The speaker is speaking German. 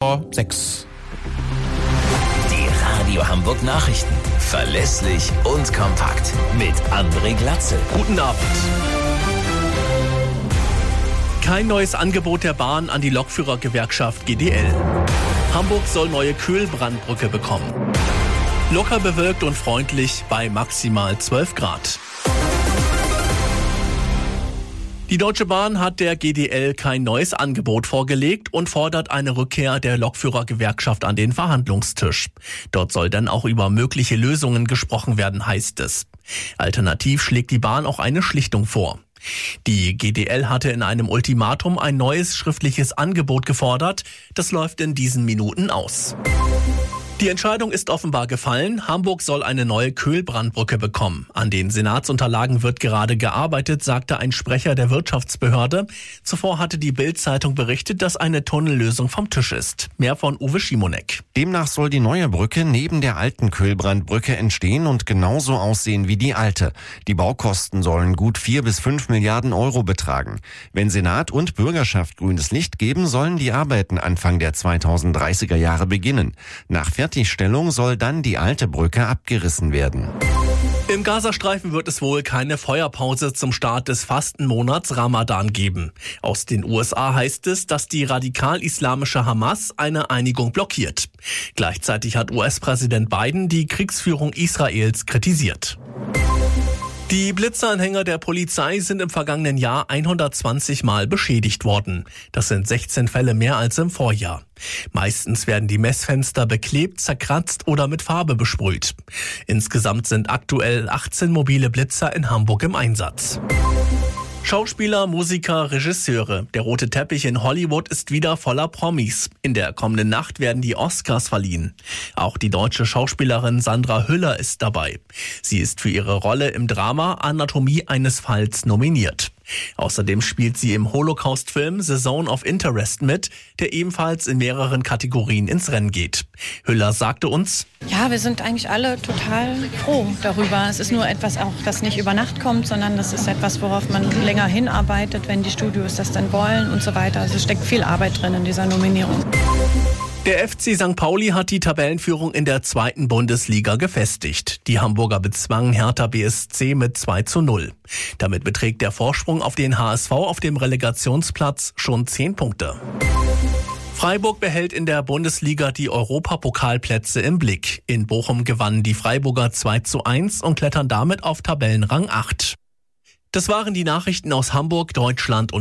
vor 6. Die Radio Hamburg Nachrichten. Verlässlich und kompakt. Mit André Glatzel. Guten Abend. Kein neues Angebot der Bahn an die Lokführergewerkschaft GDL. Hamburg soll neue Kühlbrandbrücke bekommen. Locker bewölkt und freundlich bei maximal 12 Grad. Die Deutsche Bahn hat der GDL kein neues Angebot vorgelegt und fordert eine Rückkehr der Lokführergewerkschaft an den Verhandlungstisch. Dort soll dann auch über mögliche Lösungen gesprochen werden, heißt es. Alternativ schlägt die Bahn auch eine Schlichtung vor. Die GDL hatte in einem Ultimatum ein neues schriftliches Angebot gefordert. Das läuft in diesen Minuten aus. Die Entscheidung ist offenbar gefallen. Hamburg soll eine neue Kühlbrandbrücke bekommen. An den Senatsunterlagen wird gerade gearbeitet, sagte ein Sprecher der Wirtschaftsbehörde. Zuvor hatte die Bild-Zeitung berichtet, dass eine Tunnellösung vom Tisch ist. Mehr von Uwe Schimonek. Demnach soll die neue Brücke neben der alten Kühlbrandbrücke entstehen und genauso aussehen wie die alte. Die Baukosten sollen gut 4 bis 5 Milliarden Euro betragen. Wenn Senat und Bürgerschaft grünes Licht geben, sollen die Arbeiten Anfang der 2030er Jahre beginnen. Nach Fertigstellung soll dann die alte Brücke abgerissen werden. Im Gazastreifen wird es wohl keine Feuerpause zum Start des Fastenmonats Ramadan geben. Aus den USA heißt es, dass die radikal-islamische Hamas eine Einigung blockiert. Gleichzeitig hat US-Präsident Biden die Kriegsführung Israels kritisiert. Die Blitzeranhänger der Polizei sind im vergangenen Jahr 120 Mal beschädigt worden. Das sind 16 Fälle mehr als im Vorjahr. Meistens werden die Messfenster beklebt, zerkratzt oder mit Farbe besprüht. Insgesamt sind aktuell 18 mobile Blitzer in Hamburg im Einsatz. Schauspieler, Musiker, Regisseure. Der rote Teppich in Hollywood ist wieder voller Promis. In der kommenden Nacht werden die Oscars verliehen. Auch die deutsche Schauspielerin Sandra Hüller ist dabei. Sie ist für ihre Rolle im Drama Anatomie eines Falls nominiert. Außerdem spielt sie im Holocaust-Film The Zone of Interest mit, der ebenfalls in mehreren Kategorien ins Rennen geht. Hüller sagte uns: Ja, wir sind eigentlich alle total froh darüber. Es ist nur etwas auch, das nicht über Nacht kommt, sondern das ist etwas, worauf man länger hinarbeitet, wenn die Studios das dann wollen und so weiter. Also es steckt viel Arbeit drin in dieser Nominierung. Der FC St. Pauli hat die Tabellenführung in der 2. Bundesliga gefestigt. Die Hamburger bezwangen Hertha BSC mit 2:0. Damit beträgt der Vorsprung auf den HSV auf dem Relegationsplatz schon 10 Punkte. Freiburg behält in der Bundesliga die Europapokalplätze im Blick. In Bochum gewannen die Freiburger 2:1 und klettern damit auf Tabellenrang 8. Das waren die Nachrichten aus Hamburg, Deutschland und